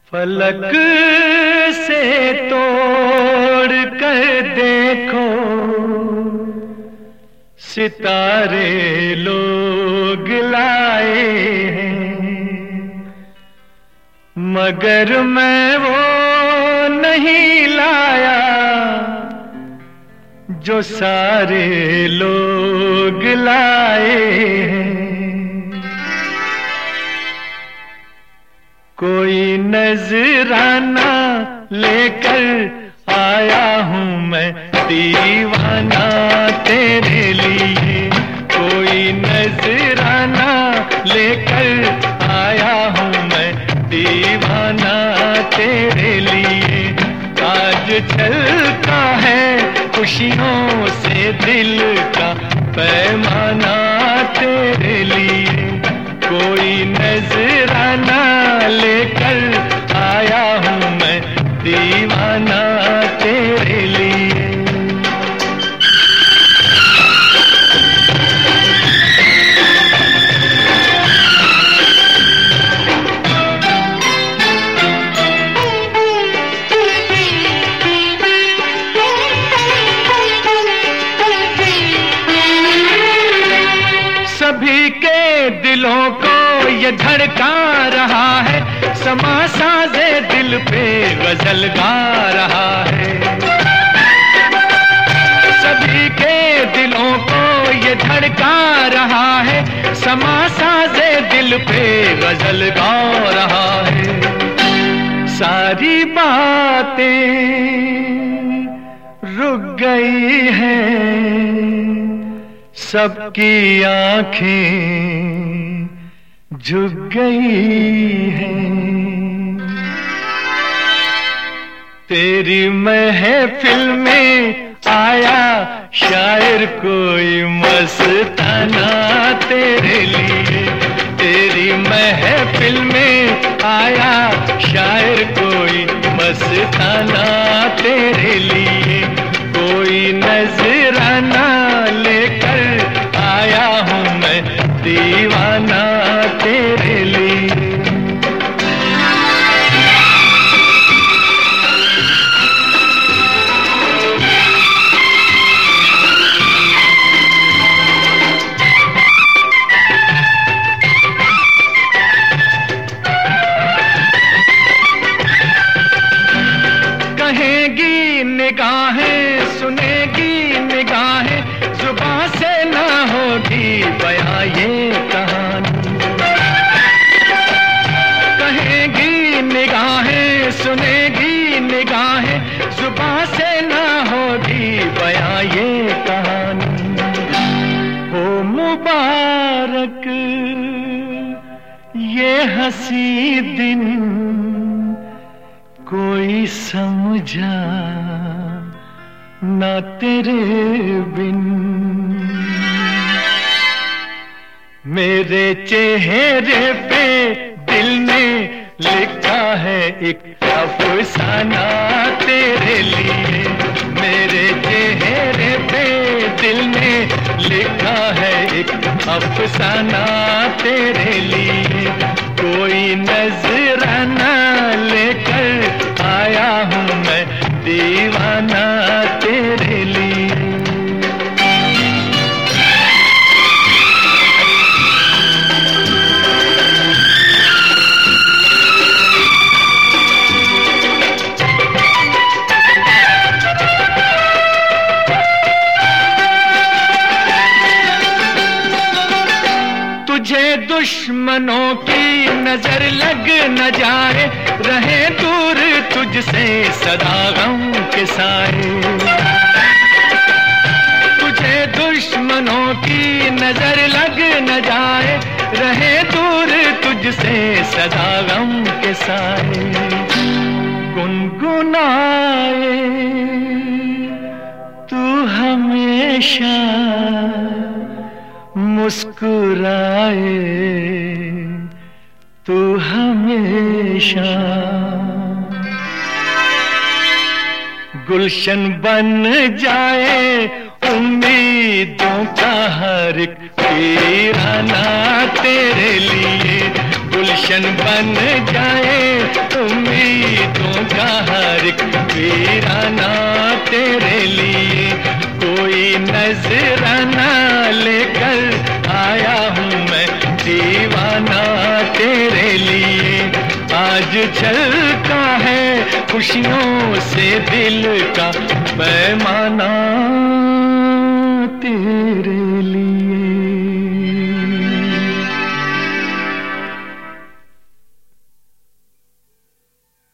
फलक से तोड़ कर देखो, सितारे लोग लाए हैं, मगर मैं वो नहीं लाया जो सारे लोग लाए हैं। कोई नजराना लेकर आया हूँ मैं दीवाना तेरे लिए। कोई नजराना लेकर आया हूँ मैं दीवाना तेरे लिए। आज चलता है खुशियों से दिल का पैमाना तेरे लिए। कोई नजराना लेकर आया हूँ मैं दीवाना तेरे लिए। सभी के दिलों को ये धड़का रहा है, समा साजे दिल पे गजल गा रहा है। सभी के दिलों को ये धड़का रहा है, समा साजे दिल पे गजल गा रहा है। सारी बातें रुक गई हैं, सबकी आंखें झुक गई हैं। तेरी महफिल में आया शायर कोई मस्ताना तेरे लिए। तेरी महफिल में आया शायर कोई मस्ताना तेरे लिए। कोई नजराना लेकर आया हूँ मैं दीवाना तेरे लिए। कहेगी निगाहें, सुनेगी निगाहें, जुबां से ना होगी बयां ये कहानी। कहेगी निगाहें, सुनेगी निगाहें, जुबां से ना होगी बयां ये कहानी। हो मुबारक ये हंसी दिन, कोई समझा ना तेरे बिन। मेरे चेहरे पे दिल ने लिखा है एक अफसाना तेरे लिए। मेरे चेहरे पे दिल ने लिखा है एक अफसाना तेरे लिए। कोई नजराना लेकर आया हूँ मैं दीवाना तेरे लिए। तुझे दुश्मनों की नजर लग न जाए, रहे दूर तुझसे सदा गम के साए। तुझे दुश्मनों की नजर लग न जाए, रहे दूर तुझसे सदा गम के साए। गुनगुनाए तू हमेशा, मुस्कुराए तू हमेशा। गुलशन बन जाए उम्मीदों का हर एक वीराना तेरे लिए। गुलशन बन जाए उम्मीदों का हर एक वीराना तेरे लिए। कोई नजराना लेकर आया हूँ मैं दीवाना तेरे लिए। आज चलता है खुशियों से दिल का पैमाना तेरे